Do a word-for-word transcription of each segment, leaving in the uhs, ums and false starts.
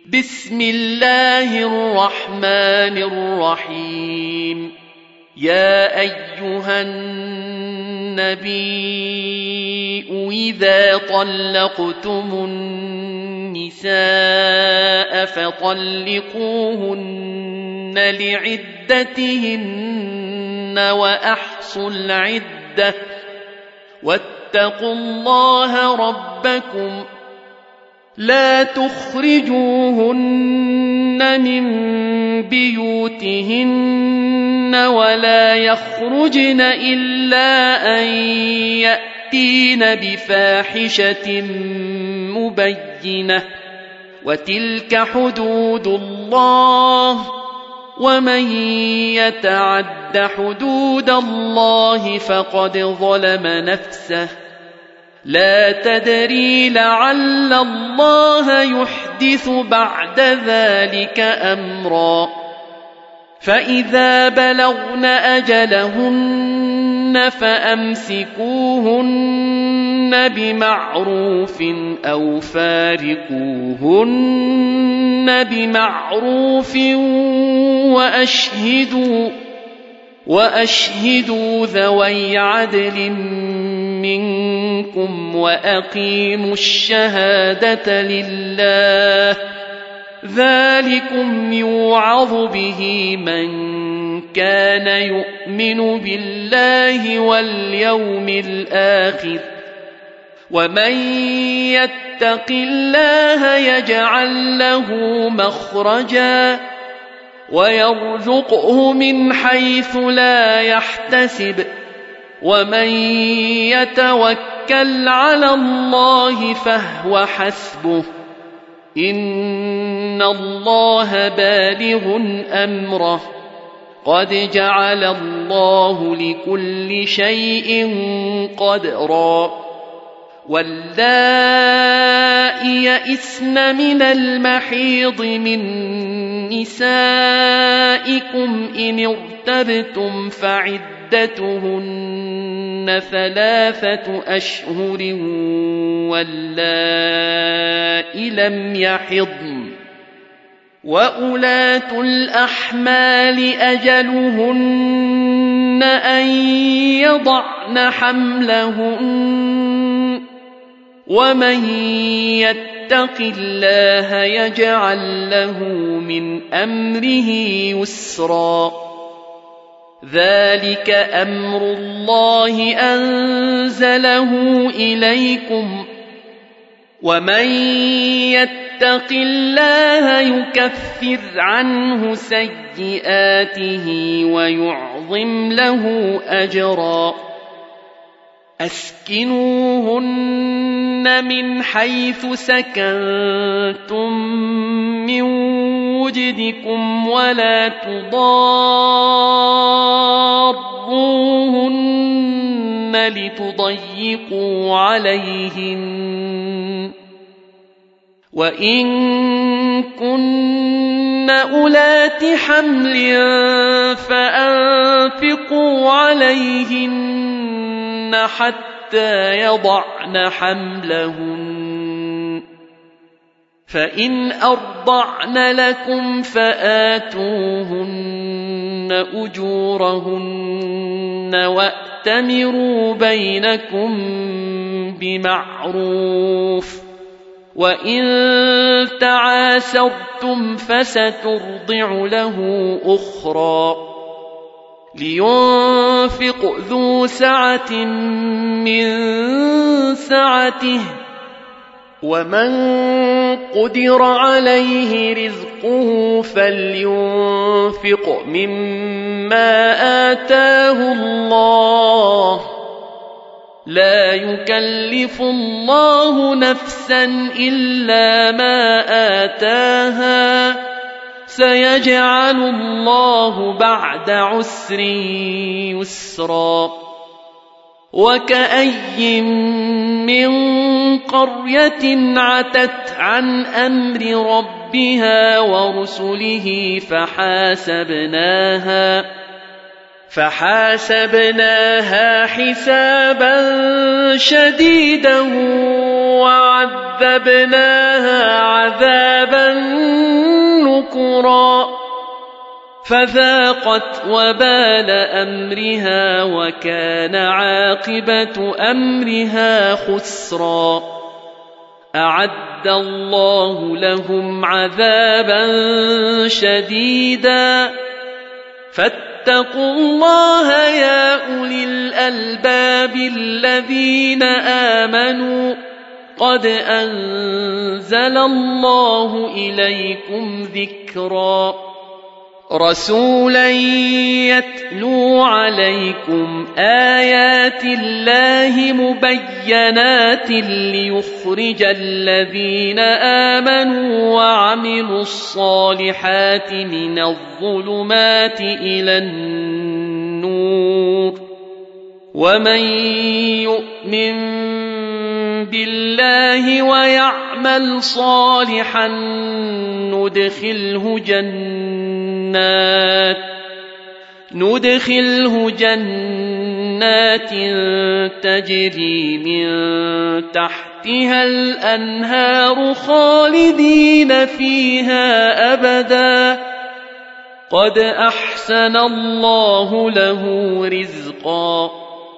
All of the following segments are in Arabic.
بسم الله الرحمن الرحيم. يا أيها النبي إذا طلقتم النساء فطلقوهن لعدتهن وأحصوا العدة واتقوا الله ربكم لا تخرجوهن من بيوتهن ولا يخرجن إلا أن يأتين بفاحشة مبينة وتلك حدود الله ومن يتعد حدود الله فقد ظلم نفسه لا تدري لعل الله يحدث بعد ذلك أمرا. فإذا بلغن أجلهن فأمسكوهن بمعروف أو فارقوهن بمعروف وأشهدوا وأشهدوا ذوي عدل منكم وأقيموا الشهادة لله ذلكم يوعظ به من كان يؤمن بالله واليوم الآخر ومن يتق الله يجعل له مخرجا ويرزقه من حيث لا يحتسب ومن يتوكل على الله فهو حسبه إن الله بالغ أمره قد جعل الله لكل شيء قدرا. واللائي يئسن من المحيض من نسائكم إن ارتبتم فعدتهن ثلاثة أشهر واللائي لم يحضن وأولاة الأحمال أجلهن أن يضعن حملهن ومن يتق الله يجعل له من أمره يسرا. ذلك أمر الله أنزله إليكم ومن يتق الله يكفر عنه سيئاته ويعظم له أجرا. أسكنوهن من حيث سكنتم من وجدكم ولا تضاروهن لتضيقوا عليهن وإن كن أولات حمل فأنفقوا عليهن حتى يضعن حملهن فإن أرضعن لكم فآتوهن أجورهن وأتمروا بينكم بمعروف وإن تعاسرتم فسترضع له أخرى. لينفق ذو سعة من سعته ومن قدر عليه رزقه فلينفق مما آتاه الله لا يكلف الله نفسا إلا ما آتاها سيجعل الله بعد عسر يسرا. وكأي من قرية عتت عن أمر ربها ورسله فحاسبناها فحاسبناها حسابا شديدا وعذبناها عذابا نكرا فذاقت وبال أمرها وكان عاقبة أمرها خسرا أعد الله لهم عذابا شديدا فاتقوا الله يا أولي الألباب الذين آمنوا قد أنزل الله إليكم ذكرا رسولا يتلو عليكم آيات الله مبينات ليخرج الذين آمنوا وعملوا الصالحات من الظلمات إلى النور ومن يؤمن بالله ويعمل صالحا ندخله جنات ندخله جنات تجري من تحتها الأنهار خالدين فيها أبدا قد أحسن الله له رزقا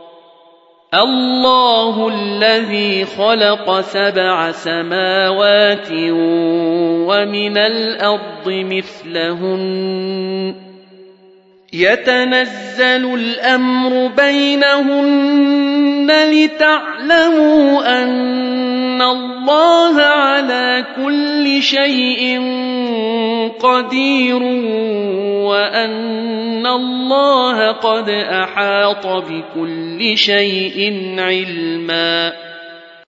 الله الذي خلق سبع سماوات ومن الأرض مثلهن يتنزل الأمر بينهن لتعلموا أن الله على كل شيء قدير وأن الله قد أحاط بكل شيء علما